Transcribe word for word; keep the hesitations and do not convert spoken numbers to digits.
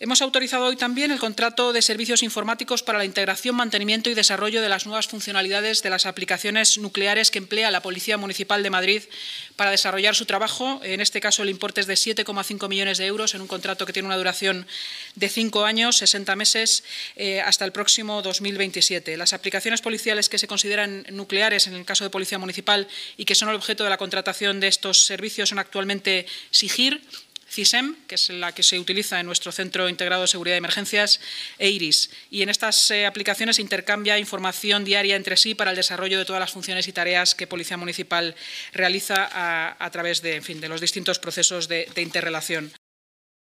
Hemos autorizado hoy también el contrato de servicios informáticos para la integración, mantenimiento y desarrollo de las nuevas funcionalidades de las aplicaciones nucleares que emplea la Policía Municipal de Madrid para desarrollar su trabajo. En este caso, el importe es de siete coma cinco millones de euros en un contrato que tiene una duración de cinco años, sesenta meses, eh, hasta el próximo dos mil veintisiete. Las aplicaciones policiales que se consideran nucleares en el caso de Policía Municipal y que son el objeto de la contratación de estos servicios son actualmente SIGIR, CISEM, que es la que se utiliza en nuestro Centro Integrado de Seguridad y Emergencias, e IRIS. Y en estas eh, aplicaciones se intercambia información diaria entre sí para el desarrollo de todas las funciones y tareas que Policía Municipal realiza a, a través de, en fin, de los distintos procesos de, de interrelación.